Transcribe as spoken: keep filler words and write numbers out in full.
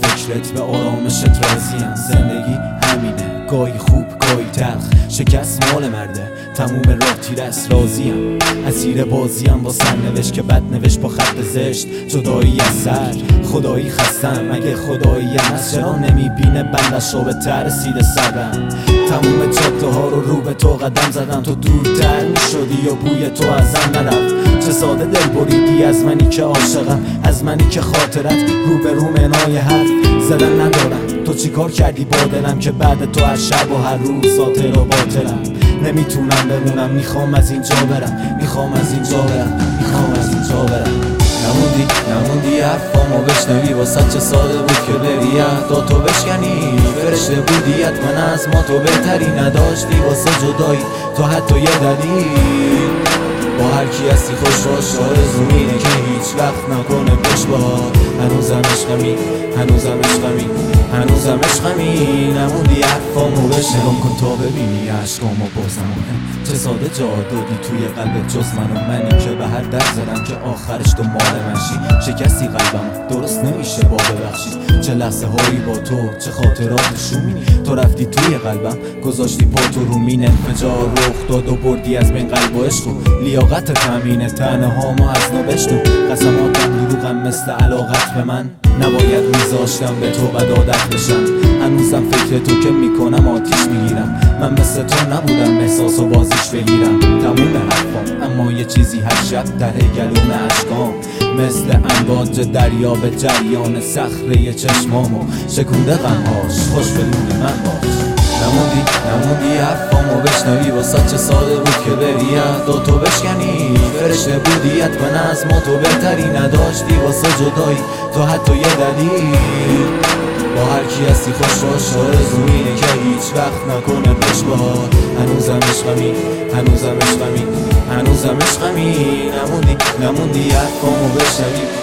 فکرت به آرامشت راضیم. زندگی همینه، گاهی خوب گاهی تلخ، شکست مال مرده، تموم راه تیر است. راضیم اسیر بازیم با سرنوشت که بد نوشت با خط زشت. جدایی از سر خدایی خستم، مگه خدایی از چرا نمیبینه بندش رو به ته رسیده سرم. تموم جاده ها رو رو به تو قدم زدم، تو دورتر میشدی و بوی تو ازم نرفت. چه ساده دل بریدی از منی که عاشقم، از منی که خاطرت رو به رو منای حرف زدن ندارم. تو چی کار کردی با دلم که بعد تو هر شب و هر روز ساطر و باطلم. نمیتونم بمونم، میخوام از اینجا برم، میخوام از اینجا برم، میخوام از اینجا برم. نموندی نموندی حرفامو بشنوی، واسه چه ساده بود که بری عهداتو بشکنی. فرشته بودی حتما از ما تو بهتری، نداشتی واسه جدایی تو حتی یه دلیل. با هر کی هستی خوش باش، آرزو اینه که هیچ وقت نکنه پشت بهار. هنوزم عشقمی هنوزم عشقمی هنوزم عشقمی. نموندی حرفامو بشنوی کن تا ببینی عشقامو بازم مهم. چه ساده جا دادی توی قلب جز من و منی که به هر در زدم که آخرش تو مال منشی. شکستی قلبم درست نمیشه با ببخشی. چه لحظه هایی با تو، چه خاطرات شومی. تو رفتی توی قلبم گذاشتی پا تو رو مین. انفجار رخ داد و بردی از بین قلب و عشق و لیاقت تامین تنه ها ما از نو بشنو. قسماتم دروغم مثل علاقت به من، نباید میذاشتم به تو بد عادت بشم. هنوزم فکر تو که میکنم آتیش میگیرم. من مثل تو نبودم احساس و بازیش بگیرم. تموم حرفام اما یه چیزی هر شب ته گلوم اشکام، مثل امواج دریا به جریان صخره چشمامو شکونده غمهاش. خوش بدون من باش. نموندی نموندی حرفامو بشنوی، واسه چه ساده بود که بری عهداتو بشکنی. فرشته بودی حتما از ما تو بهتری، نداشتی واسه جدایی تو حتی یه دلیل. با هر کی هستی خوش باش، آرزو اینه که هیچ وقت نکنه پشت بهار. هنوزم عشقمی هنوزم عشقمی هنوزم عشقمی. نموندی نموندی حرفامو بشنوی.